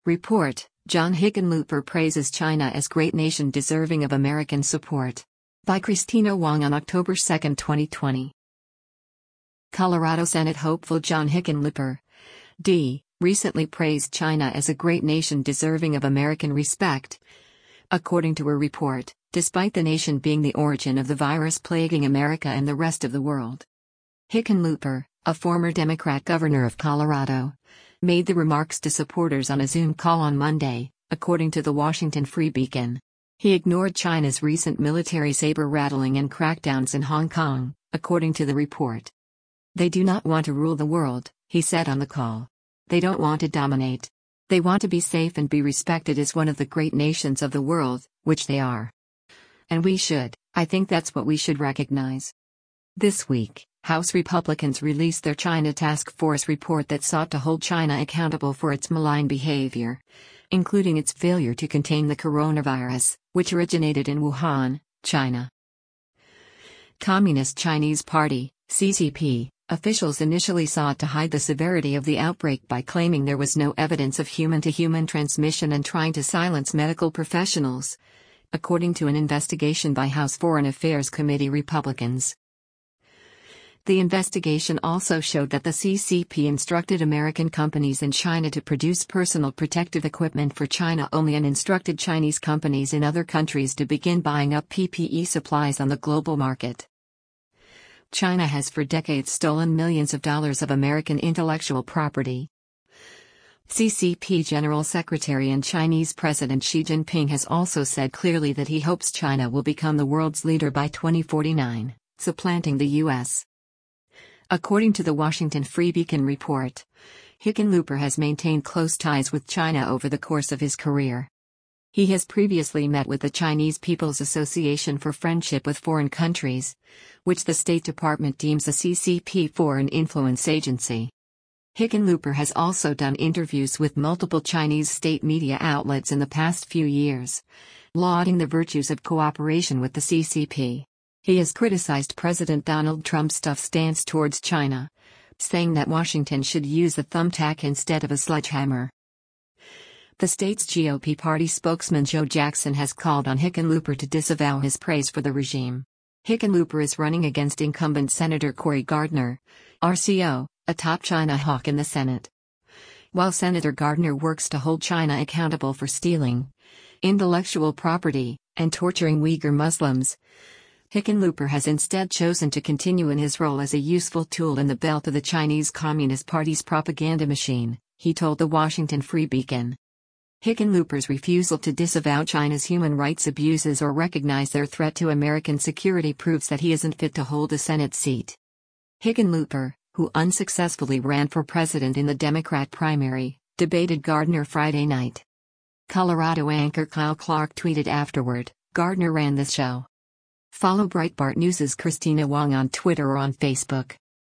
Report: John Hickenlooper praises China as great nation deserving of American support. By Christina Wong on October 2, 2020. Colorado Senate hopeful John Hickenlooper, D., recently praised China as a great nation deserving of American respect. According to a report, despite the nation being the origin of the virus plaguing America and the rest of the world. Hickenlooper, a former Democrat governor of Colorado, made the remarks to supporters on a Zoom call on Monday, according to the Washington Free Beacon. He ignored China's recent military saber-rattling and crackdowns in Hong Kong, according to the report. They do not want to rule the world, he said on the call. They don't want to dominate. They want to be safe and be respected as one of the great nations of the world, which they are. And we should, I think that's what we should recognize. This week, House Republicans released their China Task Force report that sought to hold China accountable for its malign behavior, including its failure to contain the coronavirus, which originated in Wuhan, China. Communist Chinese Party, CCP, officials initially sought to hide the severity of the outbreak by claiming there was no evidence of human-to-human transmission and trying to silence medical professionals, according to an investigation by House Foreign Affairs Committee Republicans. The investigation also showed that the CCP instructed American companies in China to produce personal protective equipment for China only and instructed Chinese companies in other countries to begin buying up PPE supplies on the global market. China has for decades stolen millions of dollars of American intellectual property. CCP General Secretary and Chinese President Xi Jinping has also said clearly that he hopes China will become the world's leader by 2049, supplanting the U.S. According to the Washington Free Beacon report, Hickenlooper has maintained close ties with China over the course of his career. He has previously met with the Chinese People's Association for Friendship with Foreign Countries, which the State Department deems a CCP foreign influence agency. Hickenlooper has also done interviews with multiple Chinese state media outlets in the past few years, lauding the virtues of cooperation with the CCP. He has criticized President Donald Trump's tough stance towards China, saying that Washington should use a thumbtack instead of a sledgehammer. The state's GOP party spokesman Joe Jackson has called on Hickenlooper to disavow his praise for the regime. Hickenlooper is running against incumbent Senator Cory Gardner, RCO, a top China hawk in the Senate. While Senator Gardner works to hold China accountable for stealing intellectual property and torturing Uyghur Muslims, Hickenlooper has instead chosen to continue in his role as a useful tool in the belt of the Chinese Communist Party's propaganda machine, he told the Washington Free Beacon. Hickenlooper's refusal to disavow China's human rights abuses or recognize their threat to American security proves that he isn't fit to hold a Senate seat. Hickenlooper, who unsuccessfully ran for president in the Democrat primary, debated Gardner Friday night. Colorado anchor Kyle Clark tweeted afterward, "Gardner ran this show." Follow Breitbart News' Christina Wong on Twitter or on Facebook.